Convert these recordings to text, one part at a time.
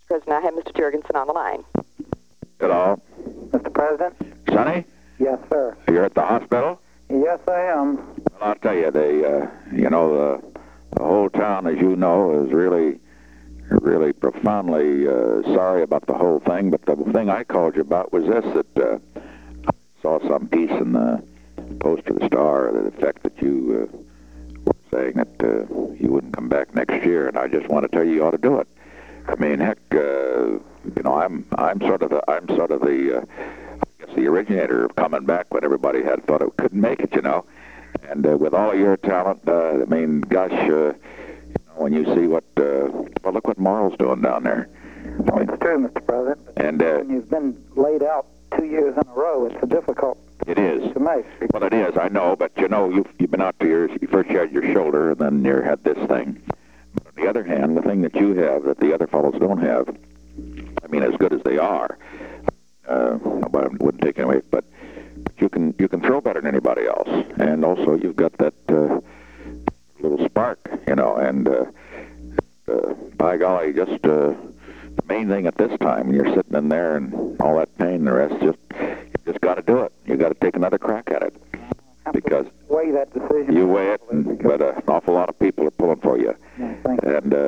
President, I have Mr. Jurgensen on the line. Hello. Mr. President? Sonny, Yes, sir. you're at the hospital? Yes, I am. Well, I'll tell you, the whole town, as you know, is really profoundly sorry about the whole thing. But the thing I called you about was this, that I saw some piece in the Post of the Star to the effect that you were saying that you wouldn't come back next year, and I just want to tell you ought to do it. I mean, heck, I'm sort of the I guess the originator of coming back when everybody had thought it couldn't make it, And with all of your talent, I mean, gosh, when you see what, well, look what Marl's doing down there. Well, it's true, Mr. President. But And when you've been laid out 2 years in a row, it's a difficult it is. to make. Well, it is. I know, but you've been out to yours. You first had your shoulder, and then you had this thing. But on the other hand, the thing that you have that the other fellows don't have, I mean, as good as they are, nobody wouldn't take it away, but you can throw better than anybody else, and also you've got that little spark, and by golly, just the main thing at this time, when you're sitting in there and all that pain, the rest, you just got to do it. You got to take another crack at it, because weigh that decision. you weigh it, but an awful lot of people are pulling for you. Yeah, thank you. And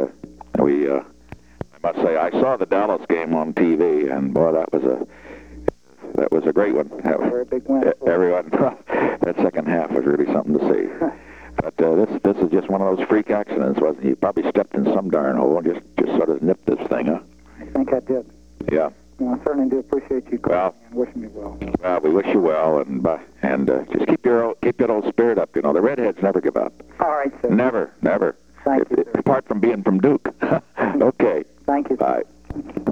I must say, I saw the Dallas game on TV, and boy, that was a great one. A very big win. Everyone, that second half was really something to see. But this is just one of those freak accidents, wasn't it? You probably stepped in some darn hole and just sort of nipped this thing, huh? I think I did. Yeah. Well, I certainly do appreciate you calling Well, and wishing me well. Well, we wish you well, and just keep that old spirit up. The redheads never give up. All right, sir. Never. Thank you, sir. Apart from being from Duke. Okay. Thank you, sir. Bye.